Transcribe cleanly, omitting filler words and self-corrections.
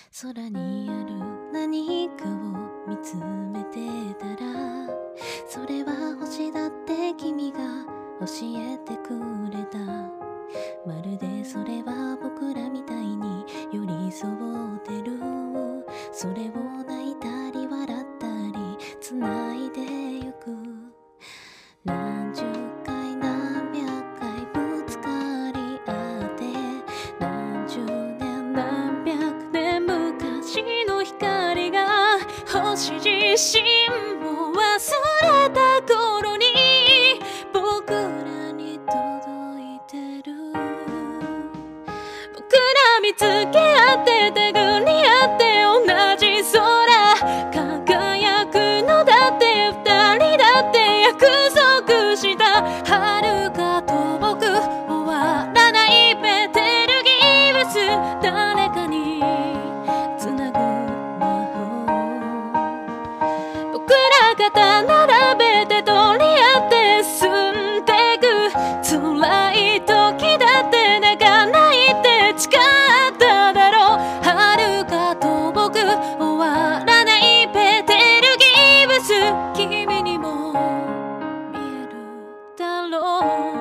空にある何かを見つめてたら、それは星だって君が教えてくれた。まるでそれは僕らみたいに寄り添ってる。それを泣いたり笑ったり繋いでゆく。何十回何百回ぶつかり合って、何十年何百年昔の光が星自身も忘れた頃に僕らに届いてる。僕ら見つけ合って手繰り合って同じ空輝くのだって、二人だって約束した。遥かと僕終わらないベテルギウス、誰かにつなぐ魔法。僕ら肩並べて取り合って進んでく。辛い時だって泣かないって誓っただろう。遥かと僕終わらないベテルギウス、君にも見えるだろう。